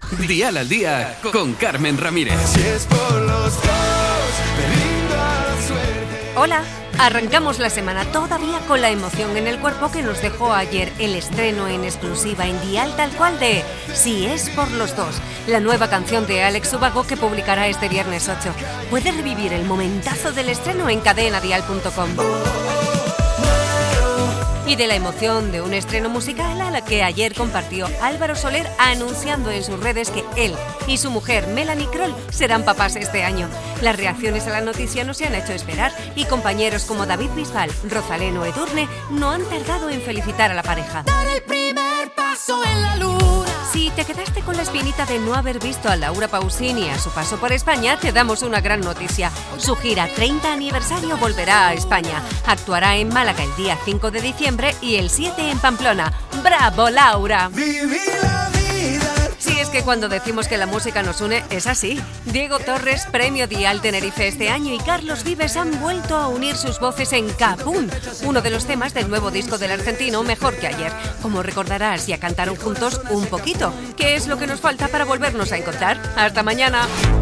Dial al Día con Carmen Ramírez. Si es por los dos, me rindo a la suerte. Hola, arrancamos la semana todavía con la emoción en el cuerpo que nos dejó ayer el estreno en exclusiva en Dial Tal Cual de Si es por los dos, la nueva canción de Alex Ubago que publicará este viernes 8. Puedes revivir el momentazo del estreno en cadenadial.com. Y de la emoción de un estreno musical a la que ayer compartió Álvaro Soler anunciando en sus redes que él y su mujer Melanie Kroll serán papás este año. Las reacciones a la noticia no se han hecho esperar y compañeros como David Bisbal, Rosalén o Edurne no han tardado en felicitar a la pareja. Dar el primer paso en la luna. Si te quedaste con la espinita de no haber visto a Laura Pausini a su paso por España, te damos una gran noticia. Su gira 30 aniversario volverá a España. Actuará en Málaga el día 5 de diciembre y el 7 en Pamplona. ¡Bravo, Laura! Viví la vida. Si es que cuando decimos que la música nos une, es así. Diego Torres, Premio Dial Tenerife este año, y Carlos Vives han vuelto a unir sus voces en Capún, uno de los temas del nuevo disco del argentino Mejor que ayer. Como recordarás, ya cantaron juntos Un poquito, que es lo que nos falta para volvernos a encontrar. ¡Hasta mañana!